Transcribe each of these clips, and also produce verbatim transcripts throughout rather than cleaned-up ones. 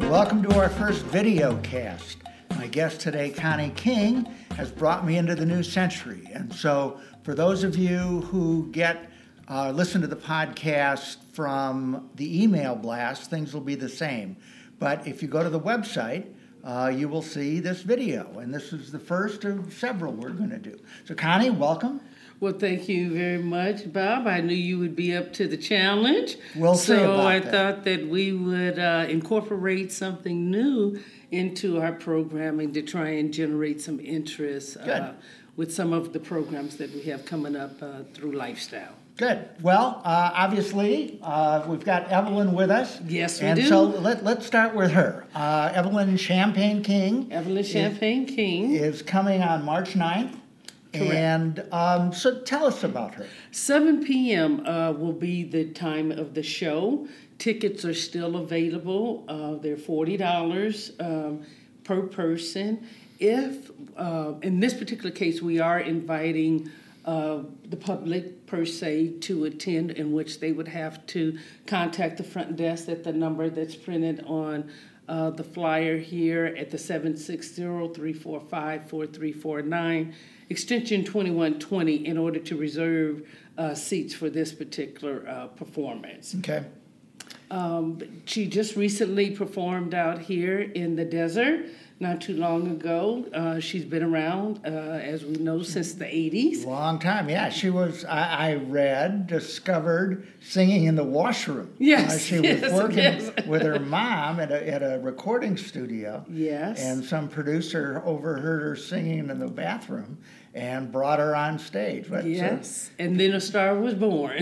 Welcome to our first video cast. My guest today, Connie King, has brought me into the new century. And so for those of you who get uh, listen to the podcast from the email blast, things will be the same. But if you go to the website, uh, you will see this video. And this is the first of several we're going to do. So Connie, welcome. Well, thank you very much, Bob. I knew you would be up to the challenge. We'll see so about I that. thought that we would uh, incorporate something new into our programming to try and generate some interest uh, with some of the programs that we have coming up uh, through Lifestyle. Good. Well, uh, obviously, uh, we've got Evelyn with us. Yes, we and do. And so let, let's start with her. Uh, Evelyn Champagne King. Evelyn Champagne is, King. is coming on March ninth. Correct. And um, so tell us about her. seven p.m. Uh, will be the time of the show. Tickets are still available. Uh, they're forty dollars um, per person. If, uh, in this particular case, we are inviting uh, the public, per se, to attend, in which they would have to contact the front desk at the number that's printed on uh, the flyer here at the seven six zero, three four five, four three four nine. Extension twenty-one twenty in order to reserve uh, seats for this particular uh, performance. Okay. Um, she just recently performed out here in the desert not too long ago. Uh, she's been around, uh, as we know, since the eighties. Long time, yeah. She was, I, I read, discovered singing in the washroom. Yes, Uh, she yes, was working yes. with her mom at a, at a recording studio. Yes. And some producer overheard her singing in the bathroom and brought her on stage. But, Yes, uh, and then a star was born.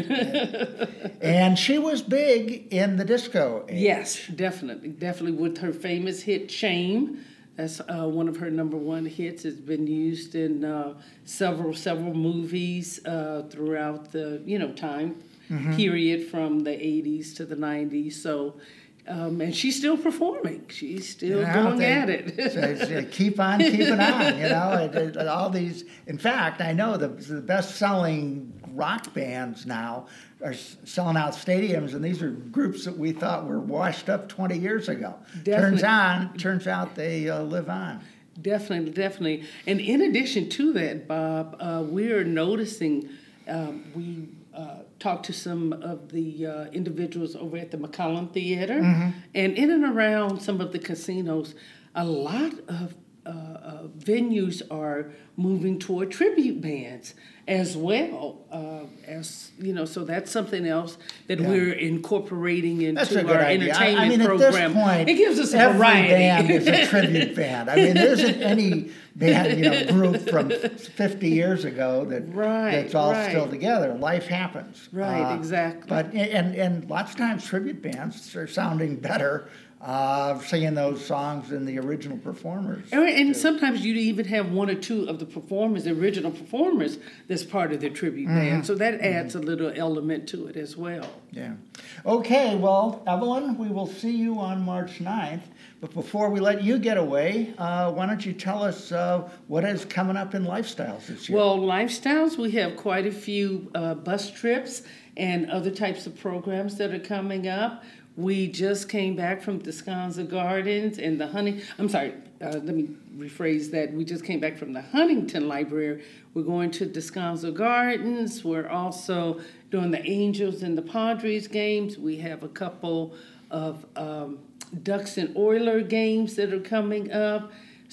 And she was big in the disco age. Yes, definitely, definitely with her famous hit "Shame." That's uh, one of her number one hits. It's been used in uh, several several movies uh, throughout the you know time mm-hmm. period from the eighties to the nineties. So. Um, and she's still performing. She's still you know, going they, at it. so, so keep on keeping on, you know. It, it, all these. In fact, I know the, the best-selling rock bands now are selling out stadiums, and these are groups that we thought were washed up twenty years ago. Definitely. Turns on, turns out they uh, live on. Definitely, definitely. And in addition to that, Bob, uh, we're noticing um, we. Uh, talked to some of the uh, individuals over at the McCollum Theater, mm-hmm. and in and around some of the casinos, a lot of uh, uh, venues are moving toward tribute bands as well. Uh, as you know, so that's something else that yeah. we're incorporating into That's a good our idea. entertainment I, I mean, program. At this point, it gives us a every variety. band is a tribute band. I mean, there isn't any band, you know, group from fifty years ago that right, that's all right. still together. Life happens. Right, uh, exactly. But and and lots of times tribute bands are sounding better. Uh, singing those songs than the original performers. And, and sometimes you even have one or two of the performers, the original performers, that's part of the tribute mm-hmm. band. So that adds mm-hmm. a little element to it as well. Yeah. Okay, well, Evelyn, we will see you on March ninth. But before we let you get away, uh, why don't you tell us uh, what is coming up in Lifestyles this year? Well, Lifestyles, we have quite a few uh, bus trips and other types of programs that are coming up. We just came back from Descanso Gardens and the Hunting. I'm sorry, uh, let me rephrase that. We just came back from the Huntington Library. We're going to Descanso Gardens. We're also doing the Angels and the Padres games. We have a couple of um, Ducks and Oiler games that are coming up.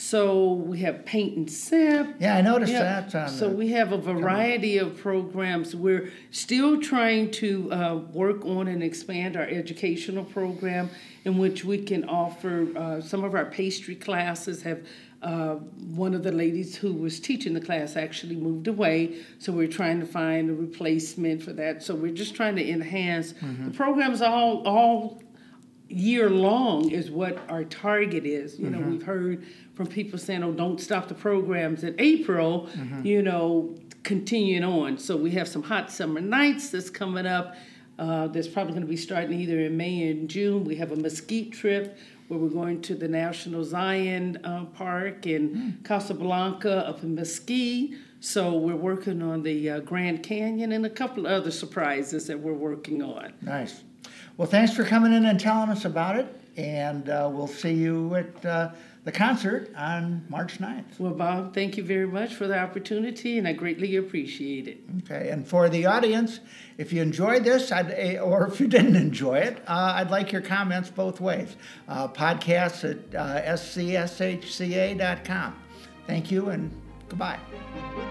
So we have Paint and Sip. Yeah, I noticed yeah. that. On so the, we have a variety of programs. We're still trying to uh, work on and expand our educational program in which we can offer uh, some of our pastry classes. Have uh, one of the ladies who was teaching the class actually moved away, so we're trying to find a replacement for that. So we're just trying to enhance mm-hmm. the programs all all year long is what our target is. You know, mm-hmm. we've heard from people saying, oh, don't stop the programs in April, mm-hmm. you know, continuing on. So we have some hot summer nights that's coming up. Uh, that's probably going to be starting either in May and June. We have a Mesquite trip where we're going to the National Zion uh, Park in mm. Casablanca up in Mesquite. So we're working on the uh, Grand Canyon and a couple of other surprises that we're working on. Nice. Well, thanks for coming in and telling us about it. and uh, we'll see you at uh, the concert on March ninth. Well, Bob, thank you very much for the opportunity, and I greatly appreciate it. Okay, and for the audience, if you enjoyed this, I'd, or if you didn't enjoy it, uh, I'd like your comments both ways. Uh, podcasts at uh, s c s h c a dot com. Thank you, and goodbye.